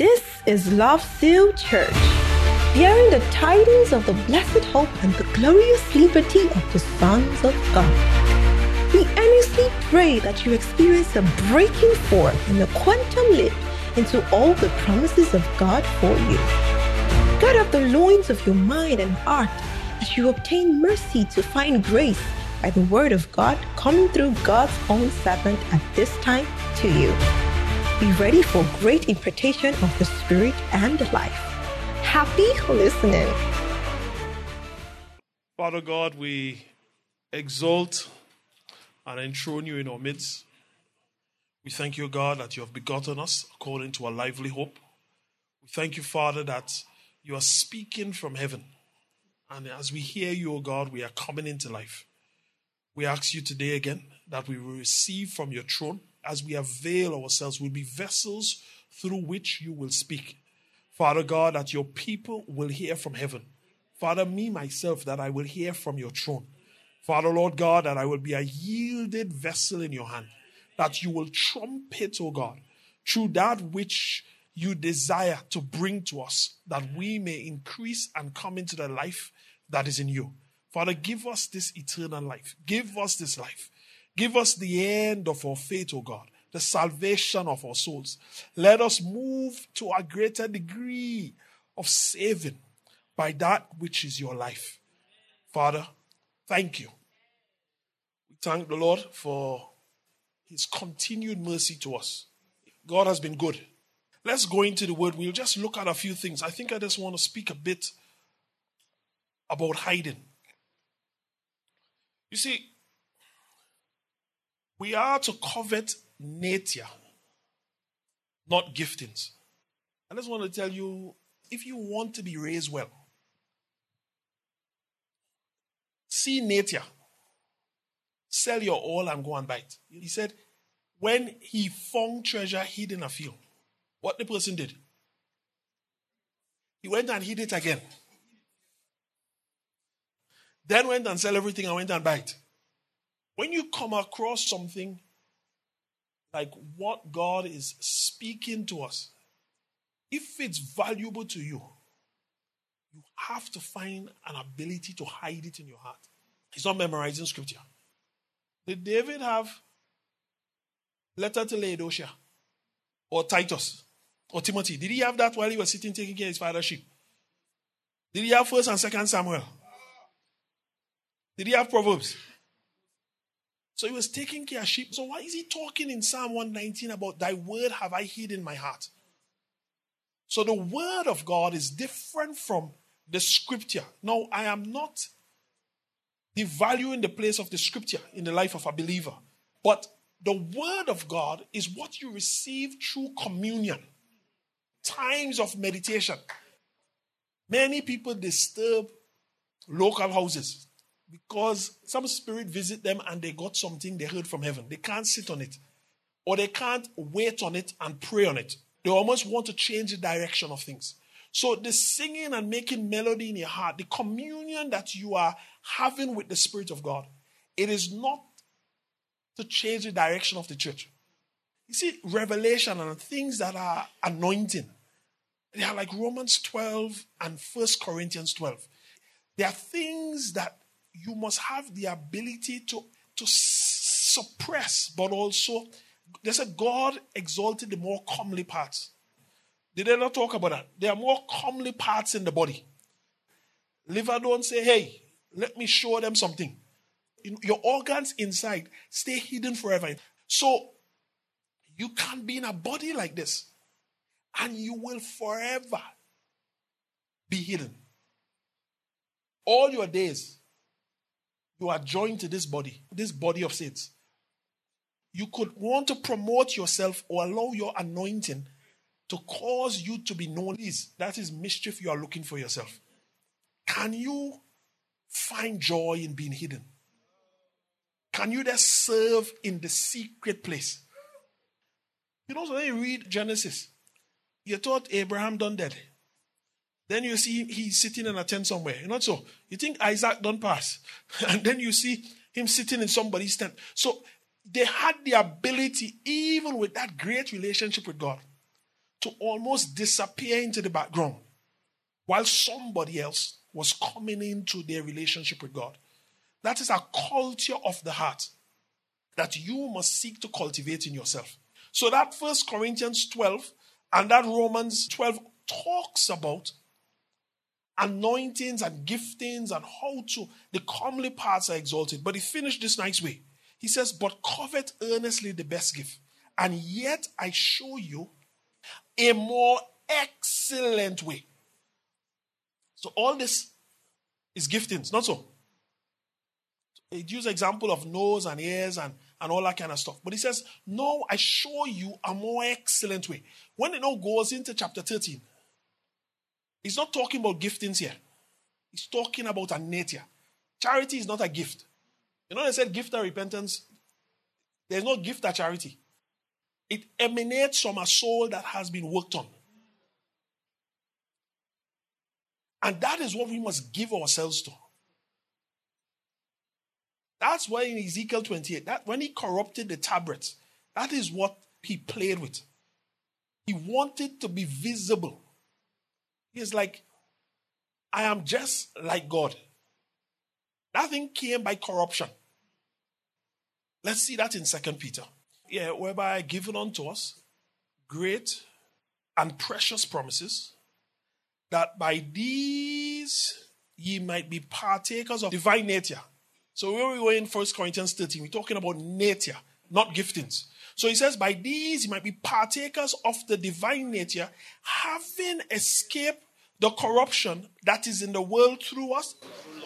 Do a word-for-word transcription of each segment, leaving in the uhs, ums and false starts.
This is Love Seal Church, bearing the tidings of the blessed hope and the glorious liberty of the sons of God. We earnestly pray that you experience a breaking forth and a quantum leap into all the promises of God for you. Gird up the loins of your mind and heart as you obtain mercy to find grace by the word of God coming through God's own servant at this time to you. Be ready for great impartation of the Spirit and life. Happy listening. Father God, we exalt and enthrone you in our midst. We thank you, God, that you have begotten us according to a lively hope. We thank you, Father, that you are speaking from heaven. And as we hear you, O God, we are coming into life. We ask you today again that we will receive from your throne. As we avail ourselves, we'll be vessels through which you will speak. Father God, that your people will hear from heaven. Father, me, myself, that I will hear from your throne. Father, Lord God, that I will be a yielded vessel in your hand. That you will trumpet, O God, through that which you desire to bring to us, that we may increase and come into the life that is in you. Father, give us this eternal life. Give us this life. Give us the end of our faith, O God, the salvation of our souls. Let us move to a greater degree of saving by that which is your life. Father, thank you. We thank the Lord for his continued mercy to us. God has been good. Let's go into the word. We'll just look at a few things. I think I just want to speak a bit about hiding. You see, we are to covet nature, not giftings. I just want to tell you, if you want to be raised well, see nature, sell your all and go and buy it. He said, when he found treasure hid in a field, what the person did? He went and hid it again. Then went and sell everything and went and buy it. When you come across something like what God is speaking to us, if it's valuable to you, you have to find an ability to hide it in your heart. It's not memorizing scripture. Did David have letter to Laodicea or Titus or Timothy? Did he have that while he was sitting taking care of his father's sheep? Did he have First and Second Samuel? Did he have Proverbs? So he was taking care of sheep. So why is he talking in Psalm one nineteen about thy word have I hid in my heart? So the word of God is different from the scripture. Now, I am not devaluing the place of the scripture in the life of a believer. But the word of God is what you receive through communion. Times of meditation. Many people disturb local houses because some spirit visit them and they got something they heard from heaven. They can't sit on it. Or they can't wait on it and pray on it. They almost want to change the direction of things. So the singing and making melody in your heart, the communion that you are having with the Spirit of God, it is not to change the direction of the church. You see, revelation and things that are anointing, they are like Romans twelve and First Corinthians twelve. They are things that you must have the ability to, to suppress, but also, they said God exalted the more comely parts. Did they not talk about that? There are more comely parts in the body. Liver don't say, hey, let me show them something. Your organs inside stay hidden forever. So, you can't be in a body like this. And you will forever be hidden. All your days, you are joined to this body, this body of saints. You could want to promote yourself or allow your anointing to cause you to be known. That is mischief you are looking for yourself. Can you find joy in being hidden? Can you just serve in the secret place? You know, so when you read Genesis, you thought Abraham done that. Then you see he's sitting in a tent somewhere. You know, so you think Isaac done pass. And then you see him sitting in somebody's tent. So they had the ability, even with that great relationship with God, to almost disappear into the background while somebody else was coming into their relationship with God. That is a culture of the heart that you must seek to cultivate in yourself. So that First Corinthians twelve and that Romans twelve talks about anointings and giftings and how to, the comely parts are exalted. But he finished this nice way. He says, but covet earnestly the best gift, and yet I show you a more excellent way. So all this is giftings, not so. It uses example of nose and ears and, and all that kind of stuff. But he says, no, I show you a more excellent way. When it now goes into chapter thirteen, he's not talking about giftings here. He's talking about a nature. Charity is not a gift. You know they said gift or repentance? There's no gift or charity. It emanates from a soul that has been worked on. And that is what we must give ourselves to. That's why in Ezekiel twenty-eight, that when he corrupted the tabrets, that is what he played with. He wanted to be visible. He's like, I am just like God. That thing came by corruption. Let's see that in Second Peter. Yeah, whereby given unto us great and precious promises, that by these ye might be partakers of divine nature. So when we were in First Corinthians thirteen, we're talking about nature, not giftings. So he says, by these you might be partakers of the divine nature, having escaped the corruption that is in the world through us.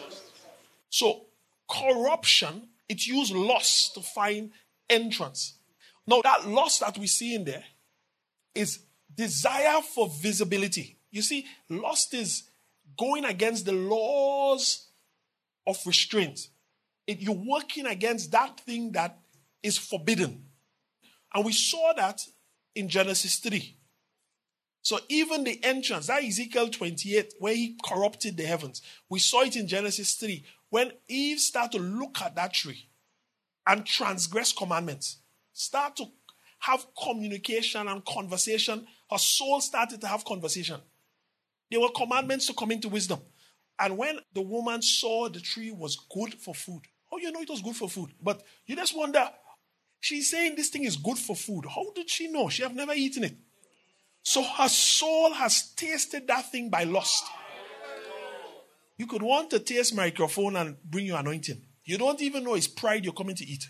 So corruption, it used lust to find entrance. Now that lust that we see in there is desire for visibility. You see, lust is going against the laws of restraint. It, you're working against that thing that is forbidden. And we saw that in Genesis three. So even the entrance, that Ezekiel twenty-eight, where he corrupted the heavens, we saw it in Genesis three, when Eve started to look at that tree and transgress commandments, start to have communication and conversation. Her soul started to have conversation. There were commandments to come into wisdom. And when the woman saw the tree was good for food, oh, you know it was good for food. But you just wonder, she's saying this thing is good for food. How did she know? She have never eaten it. So her soul has tasted that thing by lust. You could want to taste microphone and bring your anointing. You don't even know it's pride you're coming to eat.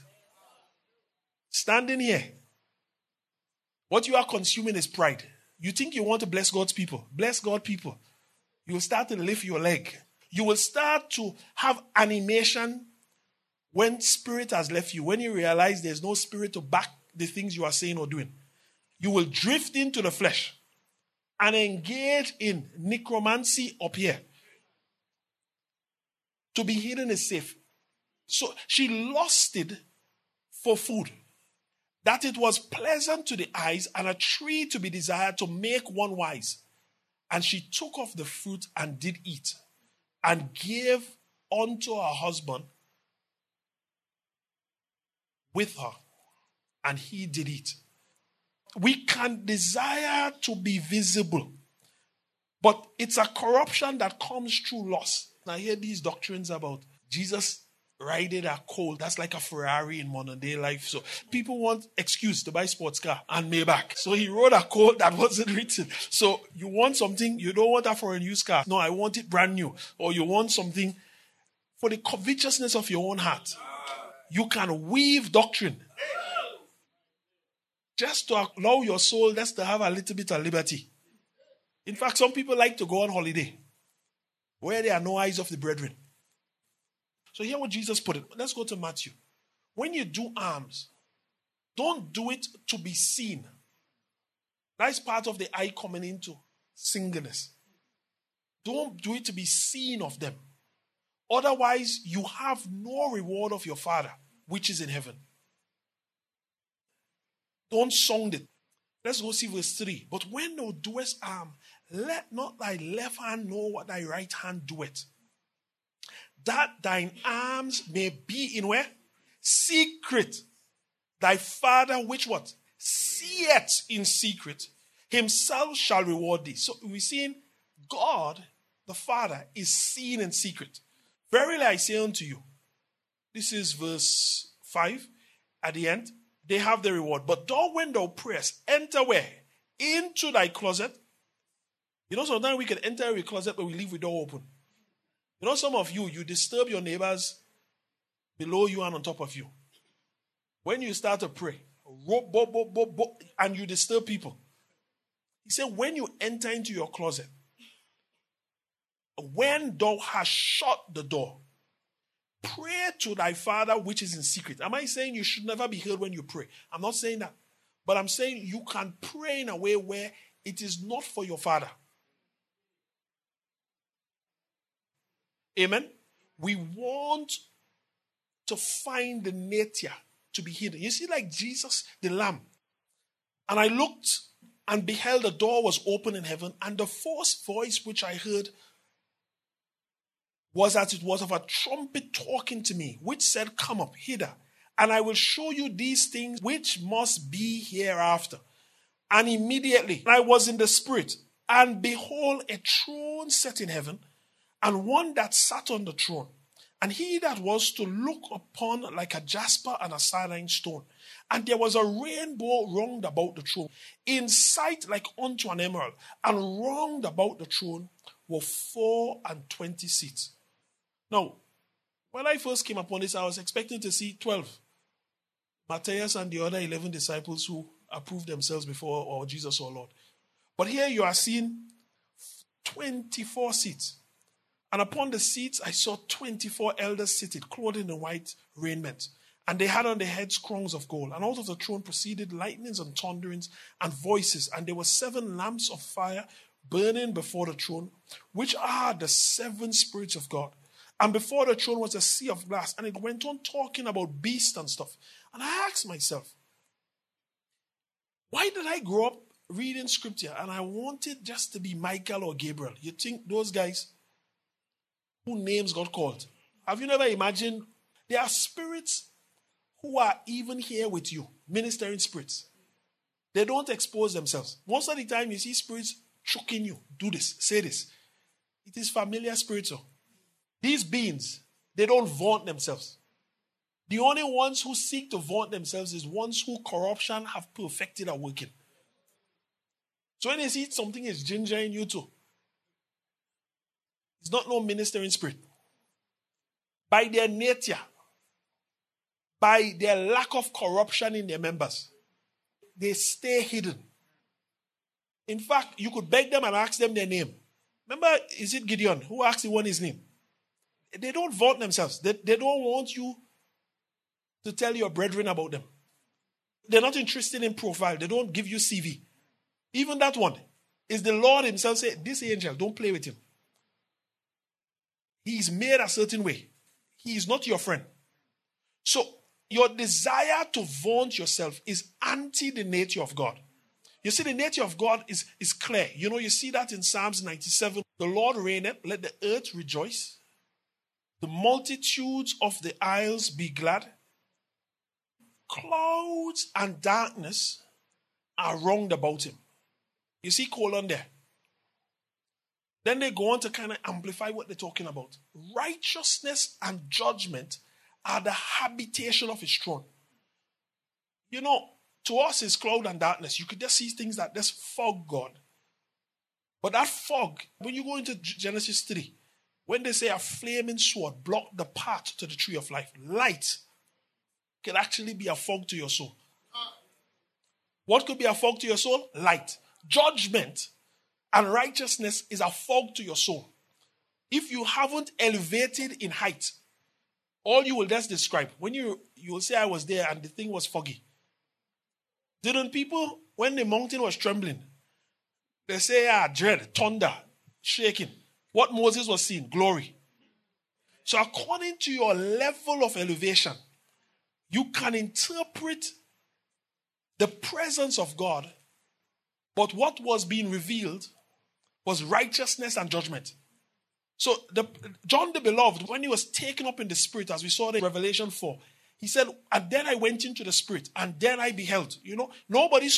Standing here, what you are consuming is pride. You think you want to bless God's people. Bless God's people. You will start to lift your leg. You will start to have animation when spirit has left you. When you realize there's no spirit to back the things you are saying or doing. You will drift into the flesh and engage in necromancy up here. To be hidden is safe. So she lusted for food, that it was pleasant to the eyes and a tree to be desired to make one wise. And she took of the fruit and did eat and gave unto her husband with her, and he did eat. We can desire to be visible, but it's a corruption that comes through lust. I hear these doctrines about Jesus riding a colt. That's like a Ferrari in modern day life. So people want excuse to buy sports car and Maybach. So he rode a colt that wasn't written. So you want something, you don't want that for a used car. No, I want it brand new. Or you want something for the covetousness of your own heart. You can weave doctrine just to allow your soul just to have a little bit of liberty. In fact, some people like to go on holiday where there are no eyes of the brethren. So hear what Jesus put it. Let's go to Matthew. When you do alms, don't do it to be seen. That's part of the eye coming into singleness. Don't do it to be seen of them. Otherwise, you have no reward of your Father, which is in heaven. Don't sound it. Let's go see verse three. But when thou doest harm, let not thy left hand know what thy right hand doeth, that thine arms may be in where? Secret. Thy Father which what? Seeth in secret himself shall reward thee. So we're seeing God, the Father, is seen in secret. Verily I say unto you, this is verse five at the end, they have the reward. But thou, when thou prayest, enter where? Into thy closet. You know, sometimes we can enter a closet, but we leave the door open. You know, some of you, you disturb your neighbors below you and on top of you. When you start to pray, and you disturb people. He said, when you enter into your closet, when thou hast shut the door, pray to thy Father which is in secret. Am I saying you should never be heard when you pray? I'm not saying that. But I'm saying you can pray in a way where it is not for your Father. Amen? We want to find the nature to be hidden. You see, like Jesus, the Lamb. And I looked and beheld the door was open in heaven, and the first voice which I heard was as it was of a trumpet talking to me, which said, come up hither, and I will show you these things which must be hereafter. And immediately I was in the Spirit, and behold, a throne set in heaven, and one that sat on the throne. And he that was to look upon like a jasper and a sardine stone. And there was a rainbow round about the throne, in sight like unto an emerald. And round about the throne were four and twenty seats. Now, when I first came upon this, I was expecting to see twelve. Matthias and the other eleven disciples who approved themselves before or Jesus or Lord. But here you are seeing twenty-four seats. And upon the seats I saw twenty-four elders seated, clothed in white raiment. And they had on their heads crowns of gold. And out of the throne proceeded lightnings and thunderings and voices. And there were seven lamps of fire burning before the throne, which are the seven spirits of God. And before the throne was a sea of glass. And it went on talking about beasts and stuff. And I asked myself, why did I grow up reading scripture and I wanted just to be Michael or Gabriel? You think those guys who names got called? Have you never imagined there are spirits who are even here with you, ministering spirits. They don't expose themselves. Most of the time you see spirits choking you. Do this, say this. It is familiar spirits. These beings, they don't vaunt themselves. The only ones who seek to vaunt themselves is ones who corruption have perfected or working. So when they see something is ginger in you too, it's not no ministering spirit. By their nature, by their lack of corruption in their members, they stay hidden. In fact, you could beg them and ask them their name. Remember, is it Gideon who asked the one his name? They don't vaunt themselves. They, they don't want you to tell your brethren about them. They're not interested in profile. They don't give you C V. Even that one is the Lord himself say, this angel, don't play with him. He is made a certain way. He is not your friend. So your desire to vaunt yourself is anti the nature of God. You see, the nature of God is, is clear. You know, you see that in Psalms ninety-seven. The Lord reigneth, let the earth rejoice. The multitudes of the isles be glad. Clouds and darkness are round about him. You see colon there. Then they go on to kind of amplify what they're talking about. Righteousness and judgment are the habitation of his throne. You know, to us it's cloud and darkness. You could just see things like this fog God. But that fog, when you go into Genesis three, when they say a flaming sword blocked the path to the tree of life, light can actually be a fog to your soul. What could be a fog to your soul? Light. Judgment and righteousness is a fog to your soul. If you haven't elevated in height, all you will just describe. When you you will say, I was there and the thing was foggy. Didn't people, when the mountain was trembling, they say, ah, dread, thunder, shaking. What Moses was seeing, glory. So according to your level of elevation, you can interpret the presence of God, but what was being revealed was righteousness and judgment. So the, John the Beloved, when he was taken up in the Spirit, as we saw in Revelation four, he said, and then I went into the Spirit, and then I beheld. You know, nobody saw.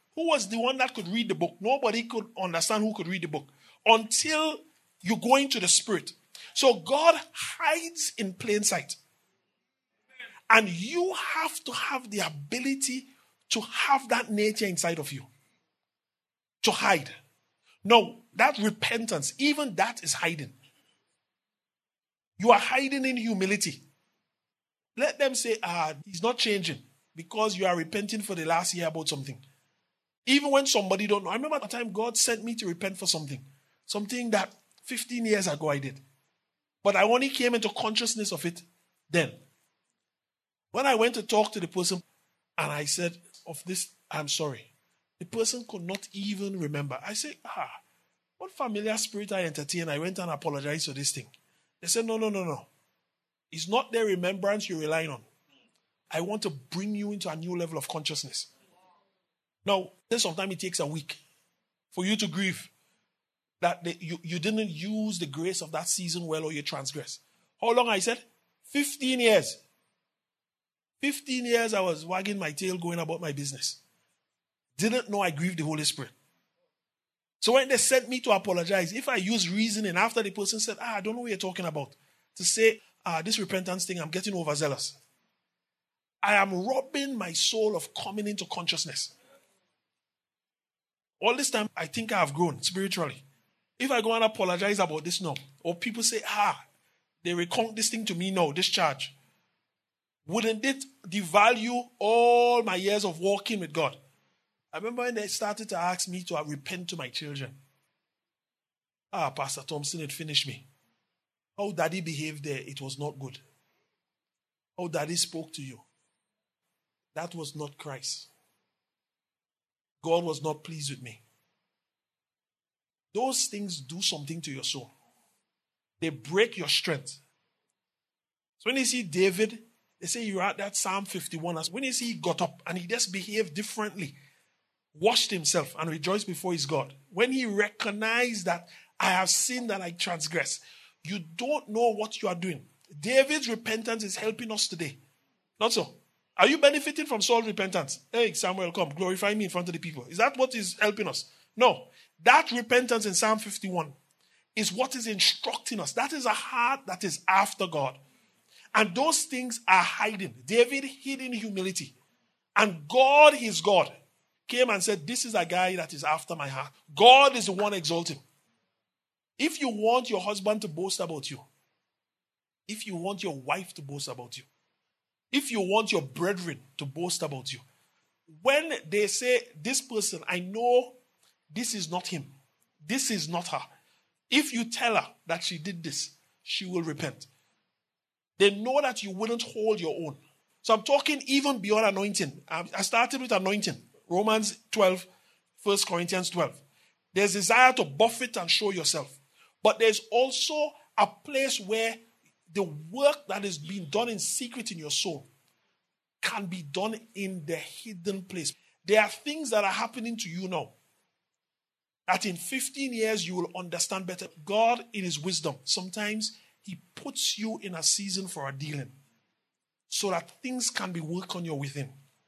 Who was the one that could read the book? Nobody could understand who could read the book until you go into the Spirit. So God hides in plain sight. And you have to have the ability to have that nature inside of you. To hide. No, that repentance, even that is hiding. You are hiding in humility. Let them say, ah, he's not changing because you are repenting for the last year about something. Even when somebody don't know. I remember the time God sent me to repent for something. Something that fifteen years ago I did. But I only came into consciousness of it then. When I went to talk to the person and I said, of this, I'm sorry. The person could not even remember. I said, ah, what familiar spirit I entertained. I went and apologized for this thing. They said, no, no, no, no. It's not their remembrance you're relying on. I want to bring you into a new level of consciousness. Now, then sometimes it takes a week for you to grieve that the, you, you didn't use the grace of that season well or you transgress. How long I said? fifteen years. fifteen years I was wagging my tail going about my business. Didn't know I grieved the Holy Spirit. So when they sent me to apologize, if I use reasoning after the person said, ah, I don't know what you're talking about, to say, ah, this repentance thing, I'm getting overzealous. I am robbing my soul of coming into consciousness. All this time, I think I have grown spiritually. If I go and apologize about this now, or people say, ah, they recount this thing to me now, this charge, wouldn't it devalue all my years of walking with God? I remember when they started to ask me to repent to my children. Ah, Pastor Thompson had finished me. How daddy behaved there, it was not good. How daddy spoke to you. That was not Christ. God was not pleased with me. Those things do something to your soul. They break your strength. So when you see David, they say you're at that Psalm fifty-one. When you see he got up and he just behaved differently, washed himself and rejoiced before his God. When he recognized that I have sinned and I transgress, you don't know what you are doing. David's repentance is helping us today. Not so. Are you benefiting from Saul's repentance? Hey, Samuel, come, glorify me in front of the people. Is that what is helping us? No. That repentance in Psalm fifty-one is what is instructing us. That is a heart that is after God. And those things are hiding. David hid in humility. And God, his God, came and said, this is a guy that is after my heart. God is the one exalting. If you want your husband to boast about you, if you want your wife to boast about you, if you want your brethren to boast about you, when they say, this person, I know this is not him, this is not her, if you tell her that she did this, she will repent. They know that you wouldn't hold your own. So I'm talking even beyond anointing. I started with anointing. Romans twelve, First Corinthians twelve. There's desire to buffet and show yourself. But there's also a place where the work that is being done in secret in your soul can be done in the hidden place. There are things that are happening to you now that in fifteen years you will understand better. God, in his wisdom, sometimes he puts you in a season for a dealing so that things can be worked on your within.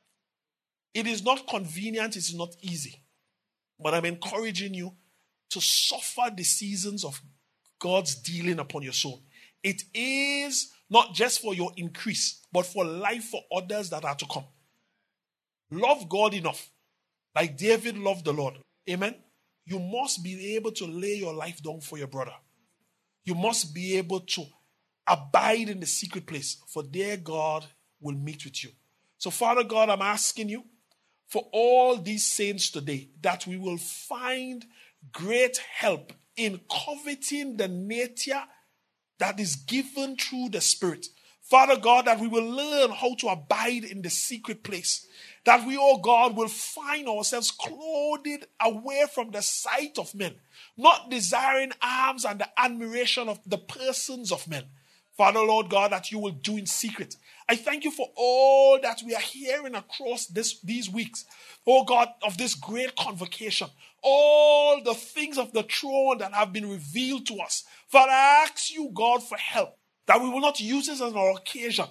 It is not convenient, it is not easy. But I'm encouraging you to suffer the seasons of God's dealing upon your soul. It is not just for your increase, but for life for others that are to come. Love God enough, like David loved the Lord. Amen? You must be able to lay your life down for your brother. You must be able to abide in the secret place, for there God will meet with you. So, Father God, I'm asking you for all these saints today that we will find great help in coveting the nature that is given through the Spirit. Father God, that we will learn how to abide in the secret place. That we, oh God, will find ourselves clothed away from the sight of men, not desiring alms and the admiration of the persons of men. Father, Lord God, that you will do in secret. I thank you for all that we are hearing across this, these weeks, oh God, of this great convocation. All the things of the throne that have been revealed to us. Father, I ask you, God, for help, that we will not use this as an occasion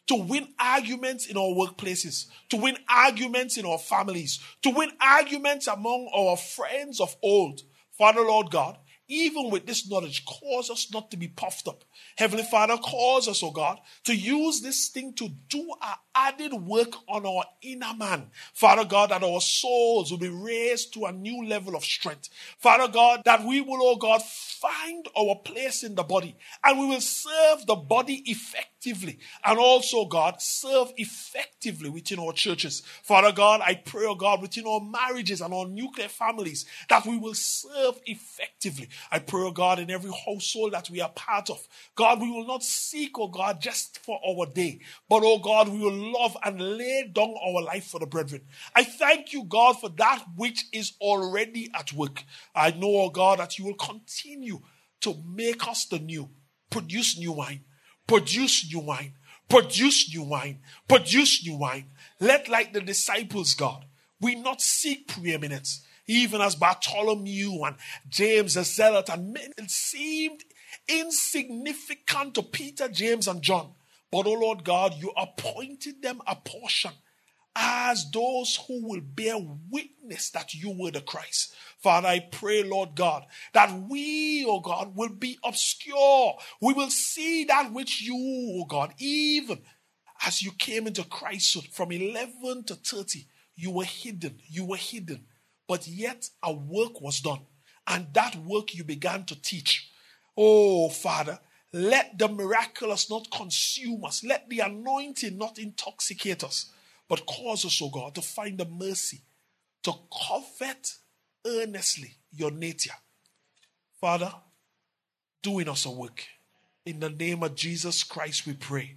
to win arguments in our workplaces, to win arguments in our families, to win arguments among our friends of old. Father, Lord God, even with this knowledge, cause us not to be puffed up. Heavenly Father, cause us, oh God, to use this thing to do our added work on our inner man. Father God, that our souls will be raised to a new level of strength. Father God, that we will, oh God, find our place in the body and we will serve the body effectively and also, God, serve effectively within our churches. Father God, I pray, oh God, within our marriages and our nuclear families that we will serve effectively. I pray, oh God, in every household that we are part of. God, we will not seek, oh God, just for our day, but, oh God, we will love and lay down our life for the brethren. I thank you, God, for that which is already at work. I know, oh God, that you will continue to make us the new, produce new wine, produce new wine, produce new wine, produce new wine. Let, like the disciples, God, we not seek preeminence, even as Bartholomew and James the Zealot and men seemed insignificant to Peter, James, and John. But, oh Lord God, you appointed them a portion as those who will bear witness that you were the Christ. Father, I pray, Lord God, that we, oh God, will be obscure. We will see that which you, oh God, even as you came into Christhood from eleven to thirty, you were hidden, you were hidden. But yet a work was done. And that work you began to teach. Oh, Father, let the miraculous not consume us. Let the anointing not intoxicate us. But cause us, oh God, to find the mercy, to covet earnestly your nature. Father, do in us a work. In the name of Jesus Christ we pray.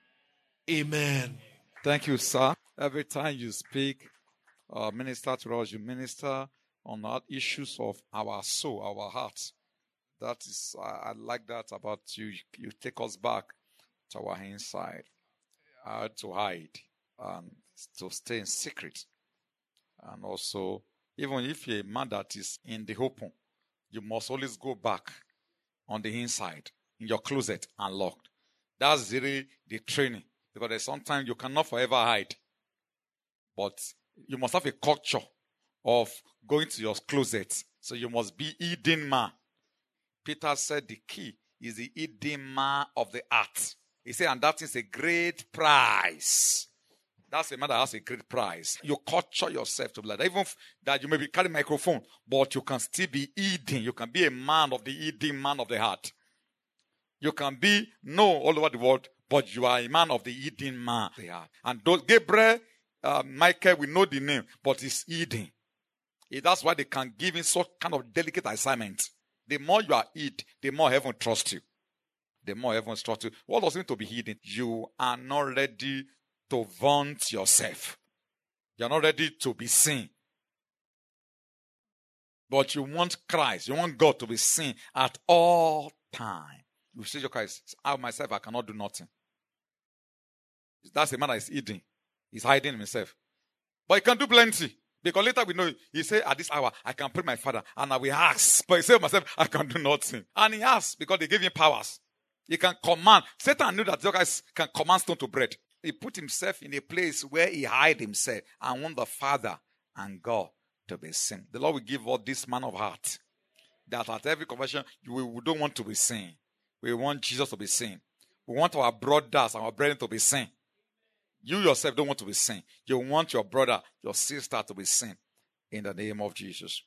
Amen. Thank you, sir. Every time you speak, uh, minister to us, you minister on our issues of our soul, our hearts. That is, I, I like that about you. You take us back to our inside, uh, to hide and to stay in secret. And also, even if you're a man that is in the open, you must always go back on the inside, in your closet, and locked. That's really the training. Because there's sometimes you cannot forever hide. But you must have a culture of going to your closet. So you must be hidden man. Peter said the key is the hidden man of the heart. He said, and that is a great prize. That's a man that has a great prize. You culture yourself to be like that. Even that you may be carrying a microphone, but you can still be hidden. You can be a man of the hidden man of the heart. You can be known all over the world, but you are a man of the hidden man of the heart. And those, Gabriel, uh, Michael, we know the name, but it's hidden. That's why they can give him such kind of delicate assignment. The more you are hid, the more heaven trusts you. The more heaven trusts you. What does it mean to be hidden? You are not ready to vaunt yourself. You are not ready to be seen. But you want Christ. You want God to be seen at all times. You say to Christ, I myself, I cannot do nothing. That's a man that is hidden. He's hiding himself. But he can do plenty. Because later we know, he said, at this hour, I can pray my father, and I will ask. But he said myself, I can do nothing. And he asked, because they gave him powers. He can command. Satan knew that those guys can command stone to bread. He put himself in a place where he hid himself and want the Father and God to be seen. The Lord will give us this man of heart. That at every conversion, we don't want to be seen. We want Jesus to be seen. We want our brothers, our brethren to be seen. You yourself don't want to be seen. You want your brother, your sister to be seen. In the name of Jesus.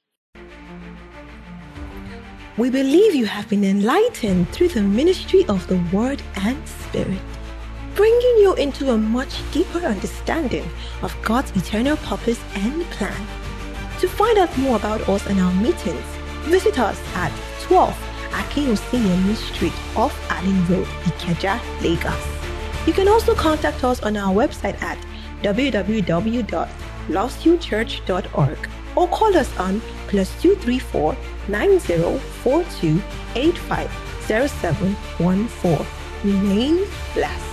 We believe you have been enlightened through the ministry of the Word and Spirit, bringing you into a much deeper understanding of God's eternal purpose and plan. To find out more about us and our meetings, visit us at twelve Akeoseyemi Street off Allen Road, Ikeja, Lagos. You can also contact us on our website at w w w dot lost you church dot org or call us on plus two three four nine zero four two eight five zero seven one four. Remain blessed.